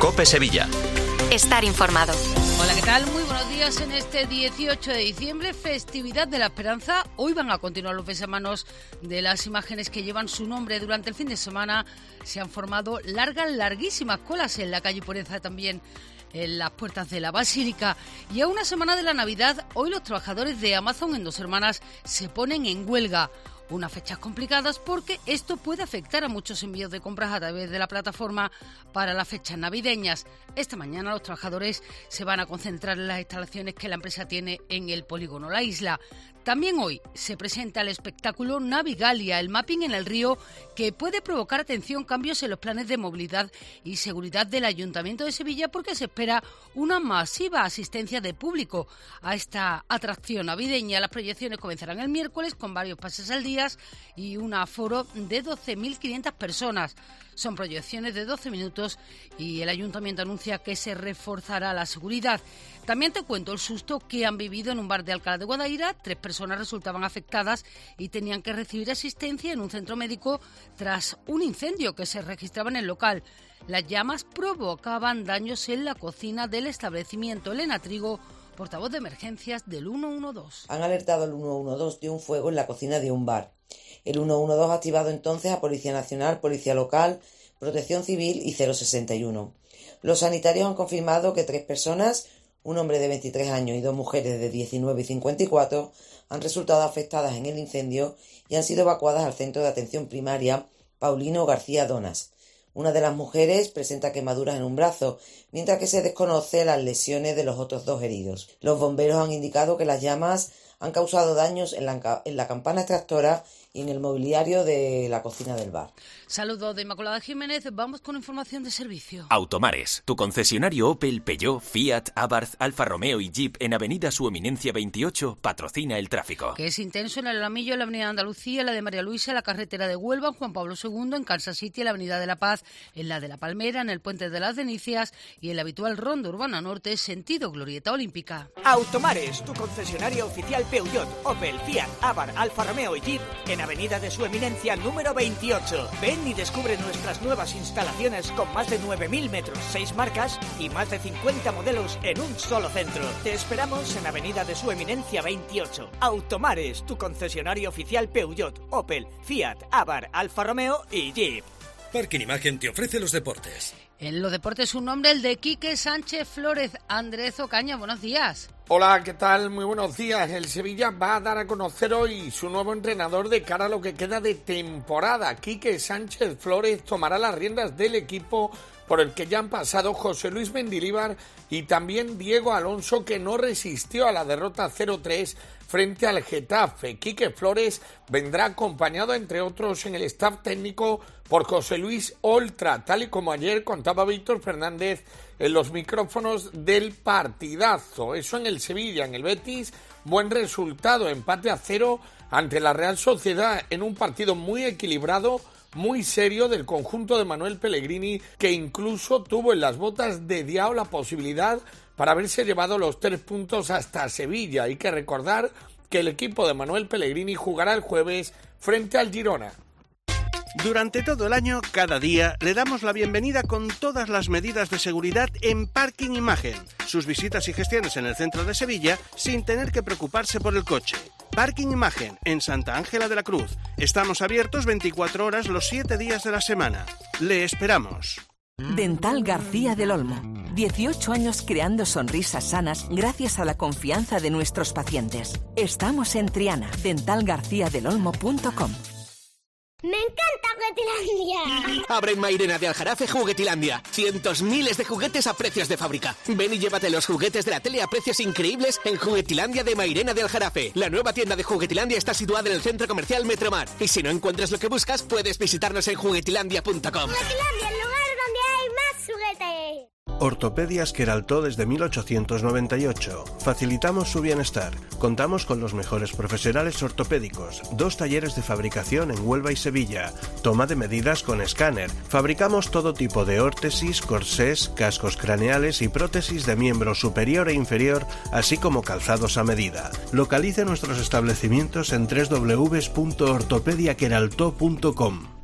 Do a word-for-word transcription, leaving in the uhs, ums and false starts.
COPE Sevilla. Estar informado. Hola, ¿qué tal? Muy buenos días en este dieciocho de diciembre, festividad de la Esperanza. Hoy van a continuar los besamanos de las imágenes que llevan su nombre. Durante el fin de semana se han formado largas, larguísimas colas en la calle Pureza, también en las puertas de la Basílica. Y a una semana de la Navidad, hoy los trabajadores de Amazon en Dos Hermanas se ponen en huelga. Unas fechas complicadas porque esto puede afectar a muchos envíos de compras a través de la plataforma para las fechas navideñas. Esta mañana los trabajadores se van a concentrar en las instalaciones que la empresa tiene en el polígono La Isla. También hoy se presenta el espectáculo Navigalia, el mapping en el río que puede provocar, atención, cambios en los planes de movilidad y seguridad del Ayuntamiento de Sevilla porque se espera una masiva asistencia de público a esta atracción navideña. Las proyecciones comenzarán el miércoles con varios pases al día y un aforo de doce mil quinientas personas. Son proyecciones de doce minutos y el Ayuntamiento anuncia que se reforzará la seguridad. También te cuento el susto que han vivido en un bar de Alcalá de Guadaira. Tres personas resultaban afectadas y tenían que recibir asistencia en un centro médico tras un incendio que se registraba en el local. Las llamas provocaban daños en la cocina del establecimiento. Elena Trigo, portavoz de emergencias del ciento doce. Han alertado al ciento doce de un fuego en la cocina de un bar. El ciento doce ha activado entonces a Policía Nacional, Policía Local, Protección Civil y cero sesenta y uno. Los sanitarios han confirmado que tres personas, un hombre de veintitrés años y dos mujeres de diecinueve y cincuenta y cuatro, han resultado afectadas en el incendio y han sido evacuadas al Centro de Atención Primaria Paulino García Donas. Una de las mujeres presenta quemaduras en un brazo, mientras que se desconoce las lesiones de los otros dos heridos. Los bomberos han indicado que las llamas han causado daños en la, en la campana extractora y en el mobiliario de la cocina del bar. Saludos de Inmaculada Jiménez. Vamos con información de servicio. Automares, tu concesionario Opel, Peugeot, Fiat, Abarth, Alfa Romeo y Jeep en Avenida Su Eminencia veintiocho patrocina el tráfico. Que es intenso en el Alamillo, en la Avenida Andalucía, en la de María Luisa, en la carretera de Huelva, en Juan Pablo segundo, en Kansas City, en la Avenida de la Paz, en la de La Palmera, en el Puente de las Denicias y en la habitual Ronda Urbana Norte, sentido Glorieta Olímpica. Automares, tu concesionario oficial Peugeot, Opel, Fiat, Abarth, Alfa Romeo y Jeep en Avenida de Su Eminencia número veintiocho. Ven y descubre nuestras nuevas instalaciones con más de nueve mil metros, seis marcas y más de cincuenta modelos en un solo centro. Te esperamos en Avenida de Su Eminencia veintiocho. Automares, tu concesionario oficial Peugeot, Opel, Fiat, Abarth, Alfa Romeo y Jeep. Parking Imagen te ofrece los deportes. En los deportes un nombre, el de Quique Sánchez Flórez. Andrés Ocaña, buenos días. Hola, ¿qué tal? Muy buenos días. El Sevilla va a dar a conocer hoy su nuevo entrenador de cara a lo que queda de temporada. Quique Sánchez Flórez tomará las riendas del equipo por el que ya han pasado José Luis Mendilibar y también Diego Alonso, que no resistió a la derrota cero tres frente al Getafe. Quique Flórez vendrá acompañado, entre otros, en el staff técnico por José Luis Oltra, tal y como ayer contaba Víctor Fernández en los micrófonos del partidazo. Eso en el Sevilla. En el Betis, buen resultado, empate a cero ante la Real Sociedad en un partido muy equilibrado, muy serio del conjunto de Manuel Pellegrini, que incluso tuvo en las botas de Diao la posibilidad para haberse llevado los tres puntos hasta Sevilla. Hay que recordar que el equipo de Manuel Pellegrini jugará el jueves frente al Girona. Durante todo el año, cada día, le damos la bienvenida con todas las medidas de seguridad en Parking Imagen. Sus visitas y gestiones en el centro de Sevilla sin tener que preocuparse por el coche. Parking Imagen, en Santa Ángela de la Cruz. Estamos abiertos veinticuatro horas los siete días de la semana. Le esperamos. Dental García del Olmo. dieciocho años creando sonrisas sanas gracias a la confianza de nuestros pacientes. Estamos en Triana. dental garcía del olmo punto com. ¡Me encanta Juguetilandia! Abre en Mairena de Aljarafe Juguetilandia. Cientos miles de juguetes a precios de fábrica. Ven y llévate los juguetes de la tele a precios increíbles en Juguetilandia de Mairena de Aljarafe. La nueva tienda de Juguetilandia está situada en el centro comercial Metromar. Y si no encuentras lo que buscas, puedes visitarnos en juguetilandia punto com. Juguetilandia, el lugar donde hay más juguetes. Ortopedias Queraltó desde mil ochocientos noventa y ocho. Facilitamos su bienestar. Contamos con los mejores profesionales ortopédicos. Dos talleres de fabricación en Huelva y Sevilla. Toma de medidas con escáner. Fabricamos todo tipo de órtesis, corsés, cascos craneales y prótesis de miembro superior e inferior, así como calzados a medida. Localice nuestros establecimientos en doble u doble u doble u punto ortopedia queraltó punto com.